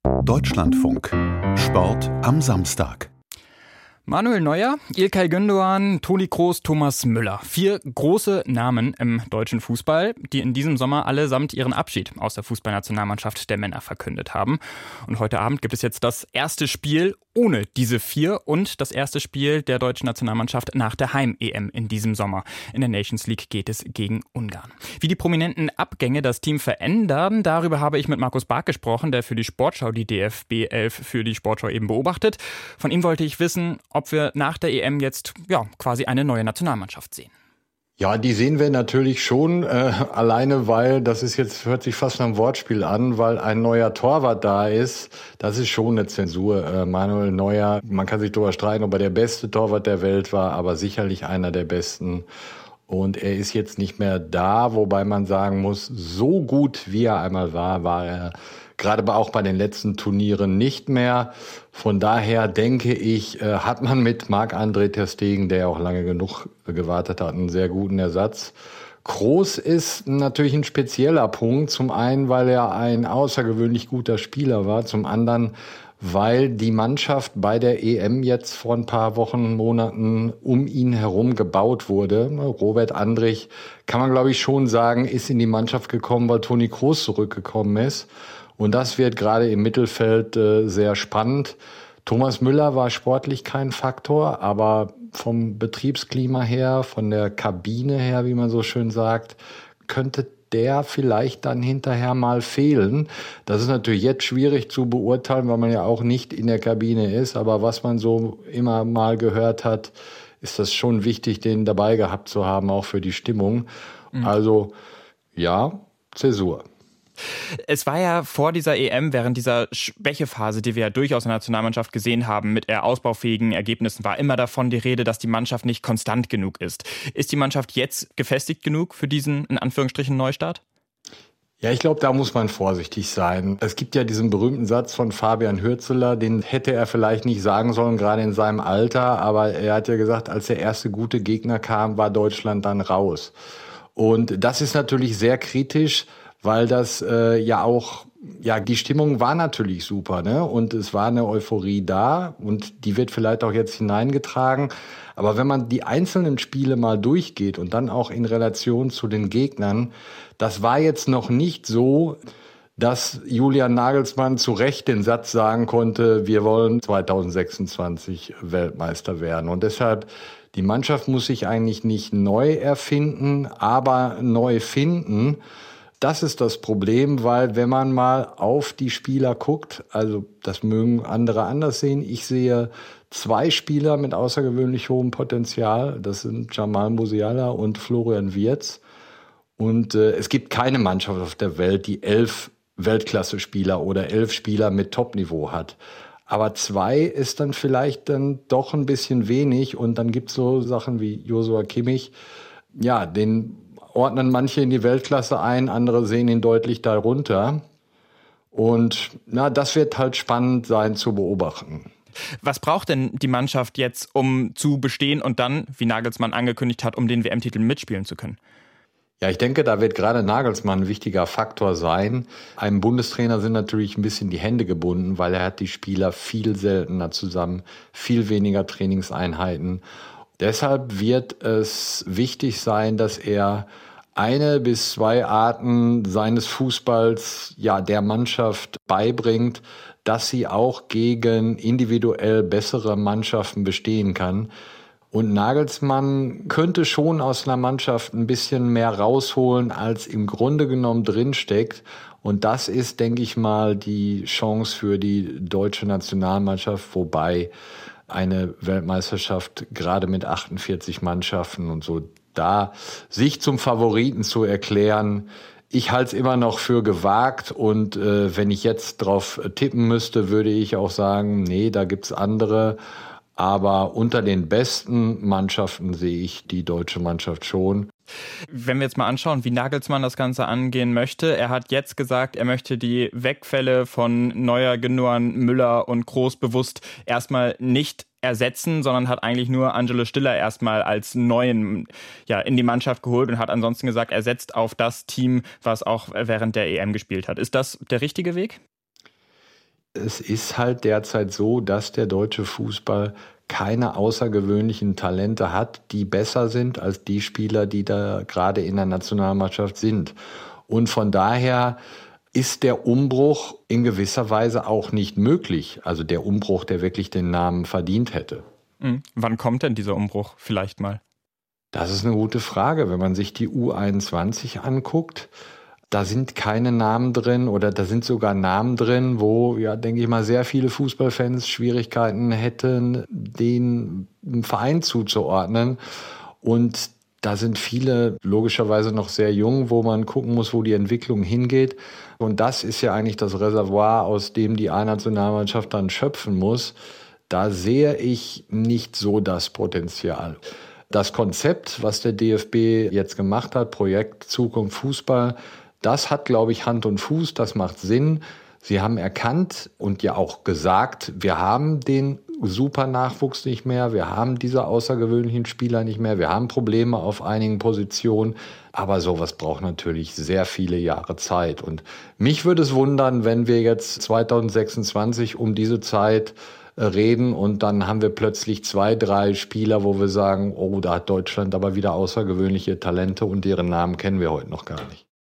Deutschlandfunk. Sport am Samstag. Manuel Neuer, İlkay Gündoğan, Toni Kroos, Thomas Müller. 4 große Namen im deutschen Fußball, die in diesem Sommer allesamt ihren Abschied aus der Fußballnationalmannschaft der Männer verkündet haben. Und heute Abend gibt es jetzt das erste Spiel ohne diese 4 und das erste Spiel der deutschen Nationalmannschaft nach der Heim-EM in diesem Sommer. In der Nations League geht es gegen Ungarn. Wie die prominenten Abgänge das Team verändern, darüber habe ich mit Markus Bark gesprochen, der für die Sportschau die DFB 11 für die Sportschau eben beobachtet. Von ihm wollte ich wissen, ob wir nach der EM jetzt quasi eine neue Nationalmannschaft sehen. Ja, die sehen wir natürlich schon, alleine weil, hört sich fast nach einem Wortspiel an, weil ein neuer Torwart da ist. Das ist schon eine Zensur. Manuel Neuer, man kann sich darüber streiten, ob er der beste Torwart der Welt war, aber sicherlich einer der besten. Und er ist jetzt nicht mehr da, wobei man sagen muss, so gut wie er einmal war er gerade auch bei den letzten Turnieren nicht mehr. Von daher denke ich, hat man mit Marc-André ter Stegen, der auch lange genug gewartet hat, einen sehr guten Ersatz. Kroos ist natürlich ein spezieller Punkt. Zum einen, weil er ein außergewöhnlich guter Spieler war. Zum anderen, weil die Mannschaft bei der EM jetzt vor ein paar Wochen, Monaten um ihn herum gebaut wurde. Robert Andrich, kann man glaube ich schon sagen, ist in die Mannschaft gekommen, weil Toni Kroos zurückgekommen ist. Und das wird gerade im Mittelfeld sehr spannend. Thomas Müller war sportlich kein Faktor, aber vom Betriebsklima her, von der Kabine her, wie man so schön sagt, könnte der vielleicht dann hinterher mal fehlen. Das ist natürlich jetzt schwierig zu beurteilen, weil man ja auch nicht in der Kabine ist. Aber was man so immer mal gehört hat, ist das schon wichtig, den dabei gehabt zu haben, auch für die Stimmung. Also ja, Zäsur. Es war ja vor dieser EM, während dieser Schwächephase, die wir ja durchaus in der Nationalmannschaft gesehen haben, mit eher ausbaufähigen Ergebnissen, war immer davon die Rede, dass die Mannschaft nicht konstant genug ist. Ist die Mannschaft jetzt gefestigt genug für diesen, in Anführungsstrichen, Neustart? Ja, ich glaube, da muss man vorsichtig sein. Es gibt ja diesen berühmten Satz von Fabian Hürzeler, den hätte er vielleicht nicht sagen sollen, gerade in seinem Alter, aber er hat ja gesagt, als der erste gute Gegner kam, war Deutschland dann raus. Und das ist natürlich sehr kritisch, weil das die Stimmung war natürlich super, ne? Und es war eine Euphorie da und die wird vielleicht auch jetzt hineingetragen. Aber wenn man die einzelnen Spiele mal durchgeht und dann auch in Relation zu den Gegnern, das war jetzt noch nicht so, dass Julian Nagelsmann zu Recht den Satz sagen konnte, wir wollen 2026 Weltmeister werden. Und deshalb, die Mannschaft muss sich eigentlich nicht neu erfinden, aber neu finden. Das ist das Problem, weil wenn man mal auf die Spieler guckt, also das mögen andere anders sehen, ich sehe 2 Spieler mit außergewöhnlich hohem Potenzial, das sind Jamal Musiala und Florian Wirtz. Und es gibt keine Mannschaft auf der Welt, die 11 Weltklasse-Spieler oder 11 Spieler mit Top-Niveau hat. Aber 2 ist dann vielleicht dann doch ein bisschen wenig und dann gibt's so Sachen wie Joshua Kimmich, ja, den ordnen manche in die Weltklasse ein, andere sehen ihn deutlich darunter. Und das wird halt spannend sein zu beobachten. Was braucht denn die Mannschaft jetzt, um zu bestehen und dann, wie Nagelsmann angekündigt hat, um den WM-Titel mitspielen zu können? Ja, ich denke, da wird gerade Nagelsmann ein wichtiger Faktor sein. Einem Bundestrainer sind natürlich ein bisschen die Hände gebunden, weil er hat die Spieler viel seltener zusammen, viel weniger Trainingseinheiten. Deshalb wird es wichtig sein, dass er 1 bis 2 Arten seines Fußballs der Mannschaft beibringt, dass sie auch gegen individuell bessere Mannschaften bestehen kann. Und Nagelsmann könnte schon aus einer Mannschaft ein bisschen mehr rausholen, als im Grunde genommen drinsteckt. Und das ist, denke ich mal, die Chance für die deutsche Nationalmannschaft, wobei eine Weltmeisterschaft gerade mit 48 Mannschaften und so da sich zum Favoriten zu erklären, ich halte es immer noch für gewagt und wenn ich jetzt drauf tippen müsste, würde ich auch sagen, nee, da gibt's andere. Aber unter den besten Mannschaften sehe ich die deutsche Mannschaft schon. Wenn wir jetzt mal anschauen, wie Nagelsmann das Ganze angehen möchte. Er hat jetzt gesagt, er möchte die Wegfälle von Neuer, Gündoğan, Müller und Kroos bewusst erstmal nicht ersetzen, sondern hat eigentlich nur Angelo Stiller erstmal als neuen in die Mannschaft geholt und hat ansonsten gesagt, er setzt auf das Team, was auch während der EM gespielt hat. Ist das der richtige Weg? Es ist halt derzeit so, dass der deutsche Fußball keine außergewöhnlichen Talente hat, die besser sind als die Spieler, die da gerade in der Nationalmannschaft sind. Und von daher ist der Umbruch in gewisser Weise auch nicht möglich. Also der Umbruch, der wirklich den Namen verdient hätte. Wann kommt denn dieser Umbruch vielleicht mal? Das ist eine gute Frage. Wenn man sich die U21 anguckt, da sind keine Namen drin oder da sind sogar Namen drin, wo, ja, denke ich mal, sehr viele Fußballfans Schwierigkeiten hätten, den Verein zuzuordnen. Und da sind viele logischerweise noch sehr jung, wo man gucken muss, wo die Entwicklung hingeht. Und das ist ja eigentlich das Reservoir, aus dem die A-Nationalmannschaft dann schöpfen muss. Da sehe ich nicht so das Potenzial. Das Konzept, was der DFB jetzt gemacht hat, Projekt Zukunft Fußball, das hat, glaube ich, Hand und Fuß, das macht Sinn. Sie haben erkannt und ja auch gesagt, wir haben den super Nachwuchs nicht mehr, wir haben diese außergewöhnlichen Spieler nicht mehr, wir haben Probleme auf einigen Positionen, aber sowas braucht natürlich sehr viele Jahre Zeit. Und mich würde es wundern, wenn wir jetzt 2026 um diese Zeit reden und dann haben wir plötzlich 2, 3 Spieler, wo wir sagen, oh, da hat Deutschland aber wieder außergewöhnliche Talente und deren Namen kennen wir heute noch gar nicht.